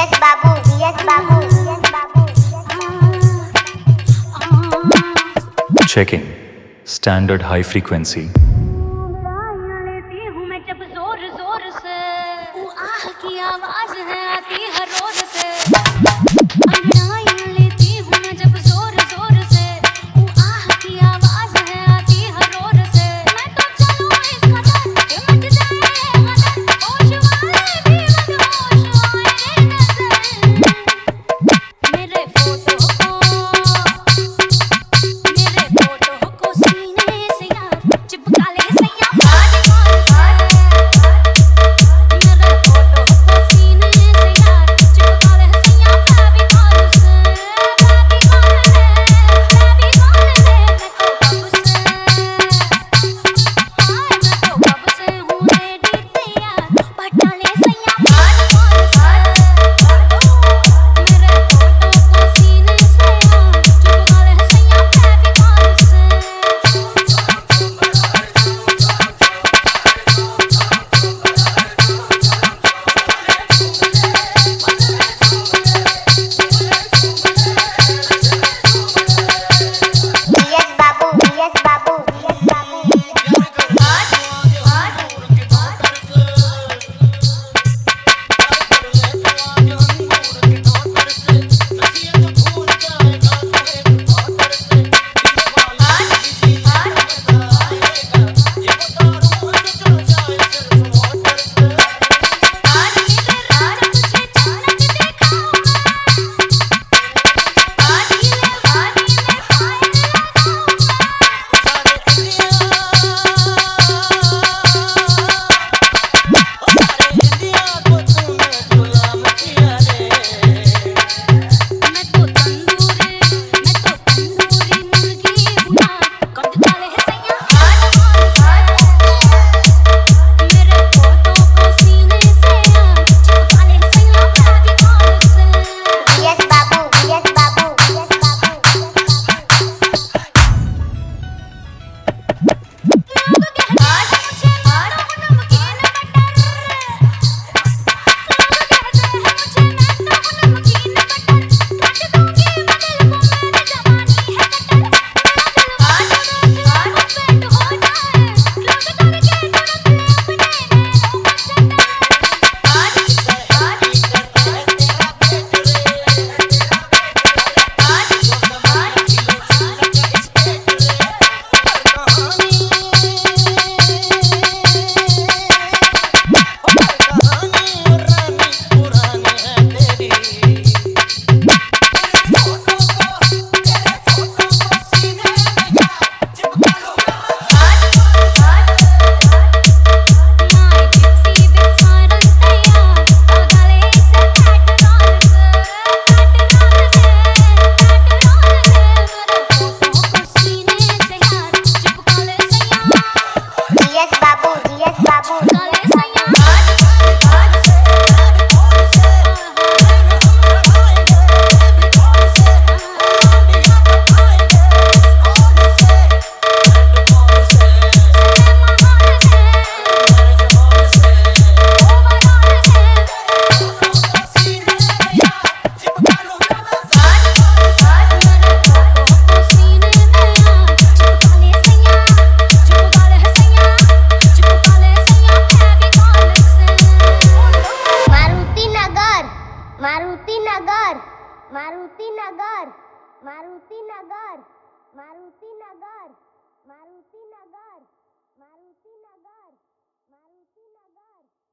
VS बाबू, VS बाबू, VS बाबू, Checking. Standard high frequency. लेती हूँ मैं जब जोर जोर से, वो आह की आवाज है आती हर रोज से। अंगड़ाई लेती हूँ मैं जब जोर जोर से, वो आह की आवाज है आती हर रोज से। मैं तो चलूँ इस कदर कि मच जाए गदर, होश वाले भी बदहोश आए नजर। मेरे फोटो को सीने से यार चिपका ले सैया फेविकॉल से। मेरे फोटो को सीने से यार चिपका ले सैया फेविकॉल से। फेविकॉल से मैं तो कब से हूँ रेडी तैयार, बटा ले सैया फेविकॉल से। मेरे फोटो को सीने से यार चिपका ले सैया फेविकॉल से। VS बाबू, VS बाबू, VS बाबू। मैं तो तंदूरी मुर्गी हूँ ना, कर डाले है सैया मेरे फोटो को सीने से यार चिपका ले सैया फेविकॉल से। VS बाबू, VS बाबू, VS बाबू, लोग कहते हैं मुझे मारो नमकीन बटर, लोग कहते हैं मुझे मैं तो नमकीन बटर, काट दूंगी मैं दिल को मेरी जवानी है कटर। मेरा जलवा पेंट हो जाए, लोग करके तुरंत अपने नैनों का shutter. My gypsy with siren तैयार, गले से पेट्रोल से। मेरे फोटो को सीने से यार चिपका ले सैया VS बाबू, VS बाबू, गले सैया। मारुति नगर, मारुति नगर, मारुति नगर, मारुति नगर, मारुति नगर, मारुति नगर, मारुति नगर, मारुति नगर।